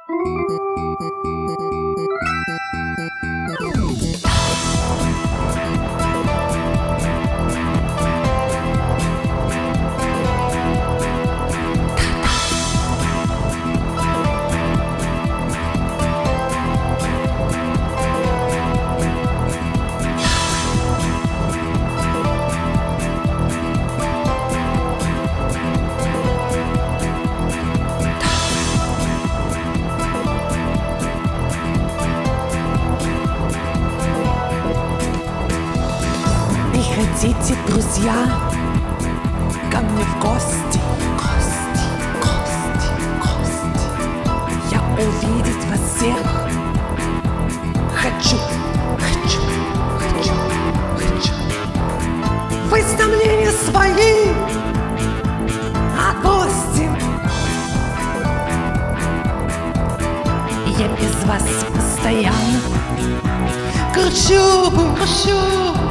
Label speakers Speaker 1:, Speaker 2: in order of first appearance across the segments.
Speaker 1: Приходите, друзья, ко мне в гости. Гости, гости, гости. Я увидеть вас всех хочу, хочу, хочу, хочу. Вы сомнения свои отпустим. Я без вас постоянно кручу, кручу.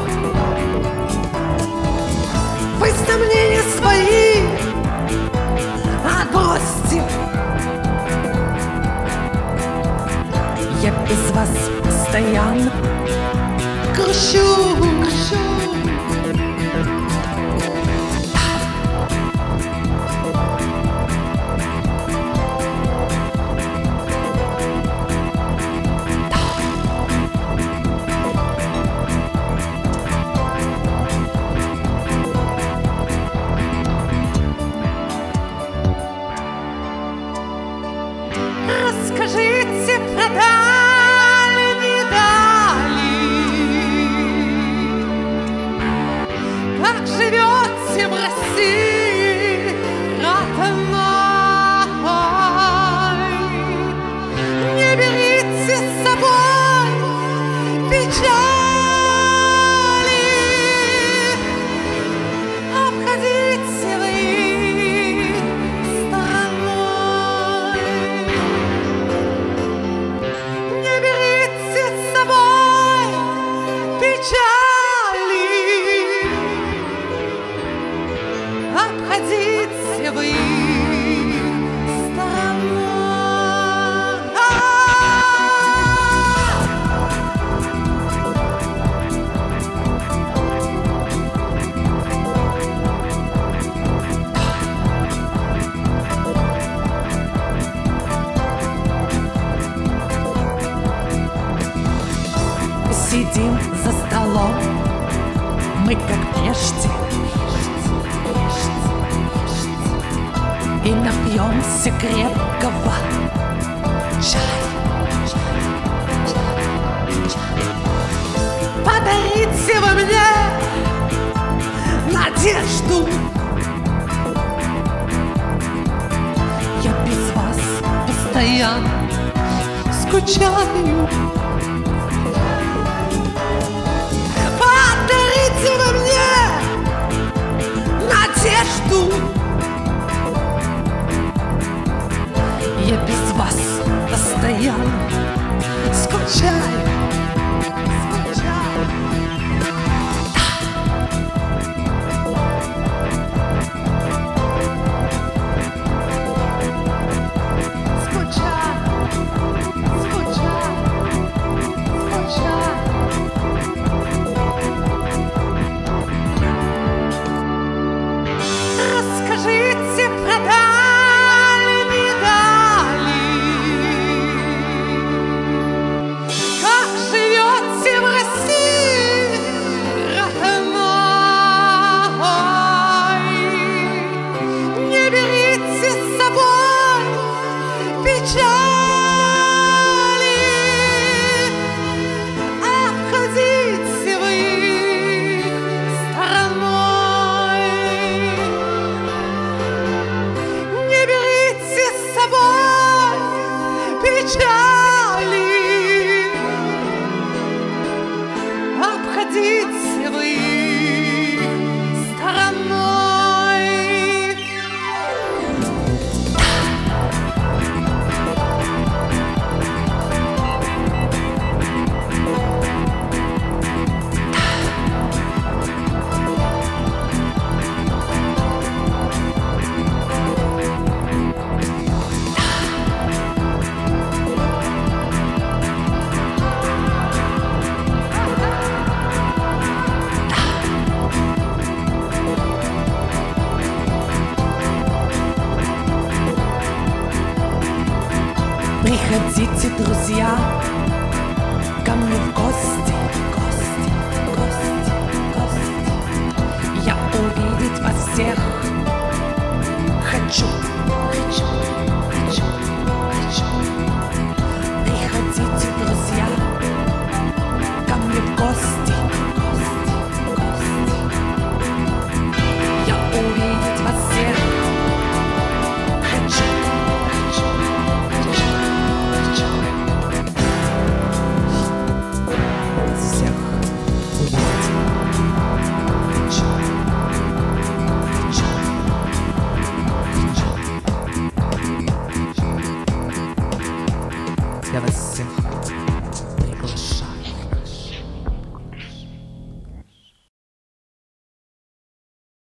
Speaker 1: Вы сомнения свои отбросьте. Я без вас постоянно кручу, кручу. Расскажите про дальние дали, как живете в России, родной. Не берите с собой печали, обходите вы стороной. Не берите с собой печали, обходите вы стороной. Сидим за столом, мы как прежде, и напьемся крепкого чая. Подарите вы мне надежду. Я без вас постоянно скучаю. Подарите вы мне надежду. Я без вас постоянно скучаю. Расскажите про дальние дали, как Приходите, друзья, ко мне в гости, гости, гости, гости. Я увидеть вас всех хочу, хочу, хочу, хочу. Приходите, друзья, ко мне в гости, гости, гости. Я увидеть вас всех хочу, хочу, хочу, хочу. Всех увидеть хочу, хочу, хочу. Я вас всех